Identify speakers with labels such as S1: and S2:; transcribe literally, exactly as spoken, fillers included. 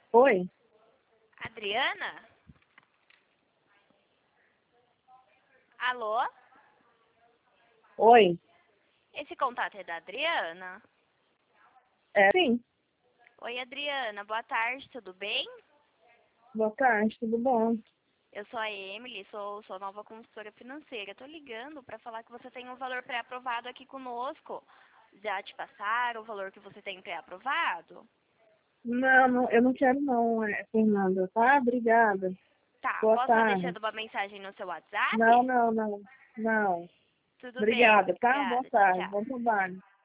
S1: Oi?
S2: Adriana? Alô?
S1: Oi?
S2: Esse contato é da Adriana?
S1: É, sim.
S2: Oi, Adriana, boa tarde, tudo bem?
S1: Boa tarde, tudo bom?
S2: Eu sou a Emily, sou, sou nova consultora financeira. Tô ligando para falar que você tem um valor pré-aprovado aqui conosco. Já te passaram o valor que você tem pré-aprovado?
S1: Não, não, eu não quero não, é, Fernanda, tá? Obrigada.
S2: Tá,
S1: Boa
S2: posso estar
S1: tarde.
S2: deixando uma mensagem no seu
S1: Não,
S2: WhatsApp?
S1: não, não. Não.
S2: Tudo bem,
S1: Obrigada, tá? Boa
S2: obrigada. Tchau,
S1: tarde.
S2: tchau.
S1: Bom trabalho.